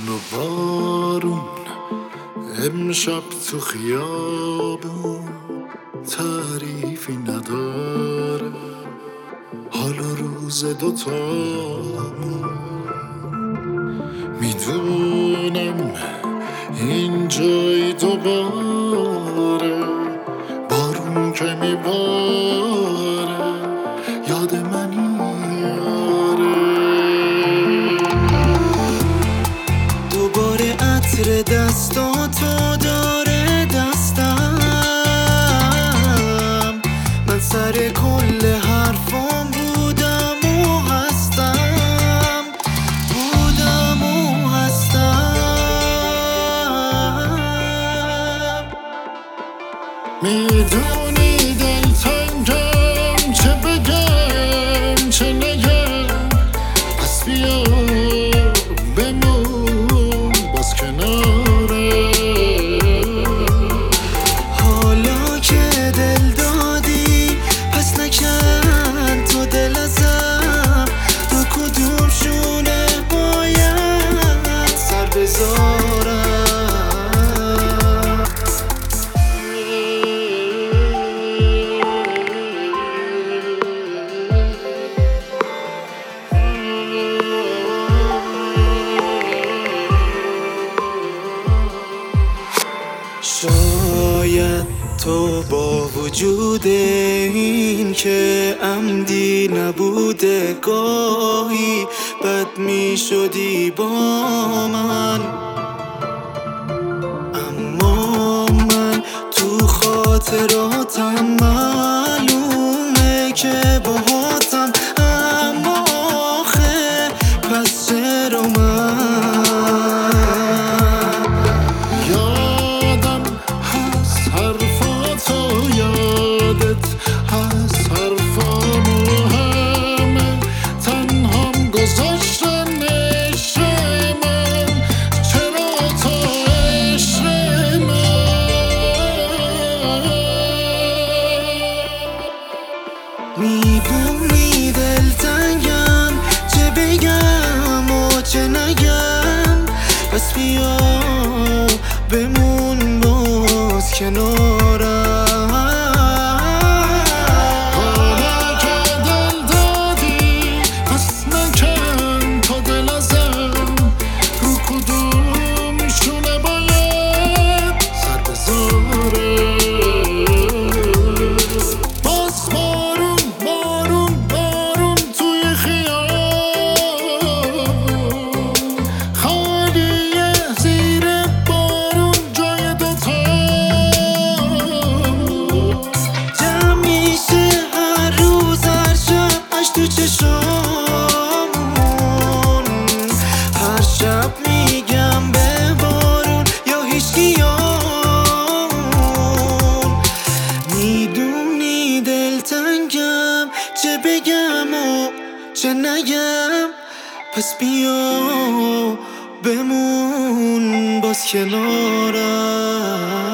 و بارون امشب تو خیابون تعریفی نداره، حال و روز دوتامون. میدونم این جای دوباره بارون که میباره یاد منی دوباره عطر دستاتو داره دستم، من سر کل حرفام بودم و هستم، میدونی دلتنگم، چه بگم چه نگم، پس بیا بمون باز کناره. حالا که دل دادی پس نکن تو دل ازم، تو کدوم شونه باید سر بذارم. شاید تو با وجود این که عمدی نبوده گاهی بد می شدی با من، اما من تو خاطراتم معلومه که باهاتم، اما آخه پس چرا من یادت هست حرفامو همه تنهام گذاشتن عشق من، چرا تو عشق من میدونی دلتنگم، چه بگم و چه نگم، پس بیا بمون باز کنارم. تو چشامون هر شب میگم به بارون یا هیچکیامون، میدونی دلتنگم، چه بگم و چه نگم، پس بیا بمون باز کنارم.